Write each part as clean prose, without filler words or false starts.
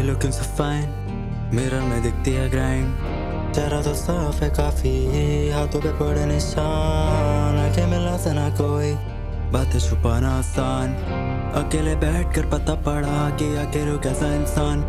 looking so fine, mirror में दिखती है ग्राइंड। चेहरा तो साफ है काफी, हाथों पे पड़े निशान। आंखें मिला से ना कोई, बातें छुपाना आसान। अकेले बैठ कर पता पड़ा कि आखिर वो कैसा इंसान।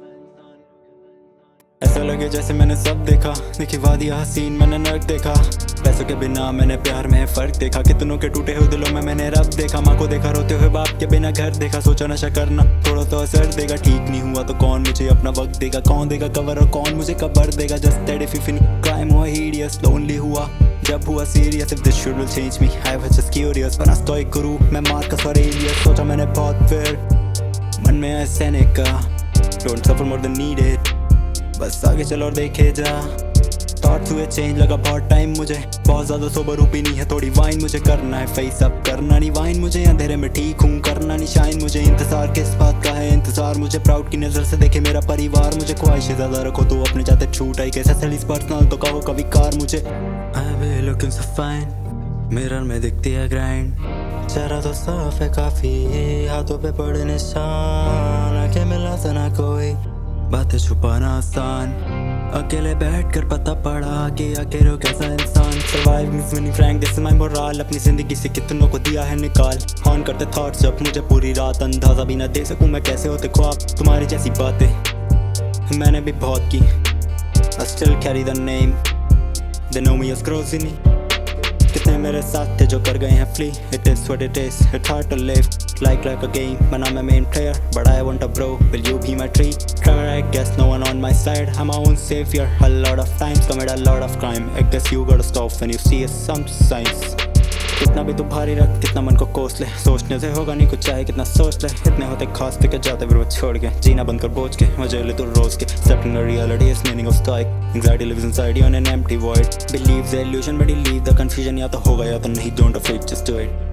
ऐसा लगे जैसे मैंने सब देखा, देखी वादियाँ हसीन मैंने नर्क देखा। पैसों के बिना मैंने प्यार में फर्क देखा, कितनों के टूटे हुए दिलों में मैंने रब देखा। माँ को देखा रोते हुए बाप के बिना घर देखा, सोचा नशा करना थोड़ा तो असर देगा। ठीक नहीं हुआ तो कौन मुझे अपना वक्त देगा, कौन देगा कवर और कौन मुझे कबर देगा। Just that if you feel crime हुआ हीडियस, लोनली हुआ जब हुआ serious. If this shit will change me, I was just curious. बना स्टोइक गुरु मैं मार्कस ऑरेलियस, सोचा मैंने बहुत फिर मन में आया Seneca, don't suffer more than needed, बस आगे चल और देखे जा। थॉट्स हुए चेंज, लगा बहुत टाइम मुझे, बहुत ज्यादा सोबर हूँ, पीनी है थोड़ी वाइन मुझे। करना है फेस अप, करना नहीं वाइन मुझे। अंधेरे में ठीक हूँ, करना नहीं शाइन मुझे। इंतजार किस बात का है इंतजार मुझे, प्राउड की नजर से देखे मेरा परिवार मुझे। ख्वाहिशें ज्यादा रखो तो अपने जाते छूट आई कैसे सलीस पर्सनल तो कहो कभी कार मुझे। I be looking so fine, mirror में दिखती है ग्राइंड। चेहरा तो साफ है काफी, हाथों पे पड़े निशान। आंखें मिला से ना कोई, बातें छुपाना आसान। अकेले बैठ कर पता पड़ा कि आखिर वो कैसा इंसान। Surviving is winning Frank, this is my moral. अपनी जिंदगी से कितनों को दिया है निकाल। हॉर्न करते थॉट्स जब मुझे पूरी रात, अंदाजा भी ना दे सकूं मैं कैसे होते ख्वाब। तुम्हारी जैसी बातें मैंने भी बहुत की, I still carry the name, they know me as Grozini। कितने मेरे साथ थे जो कर गए हैं flee. It is what it is, it's hard to live like a game। बना मैं main player but I want a bro, will you be my tree? Try I guess no one on my side, I'm my own savior। A lot of times commit a lot of crime, I guess you gotta stop when you see some signs। कितना भी तू भारी रख, कितना मन को कोस ले, सोचने से होगा नहीं कुछ चाहे कितना सोच ले। इतने होते खास थे के जाते फिर वो छोड़ के, जीना बंद कर बोझ के मजे ले तू रोज के। Accepting the reality is meaning of stoic, anxiety lives inside you on an empty void। Believe the illusion but you leave the confusion, या तो होगा या तो नहीं, don't afraid just do it।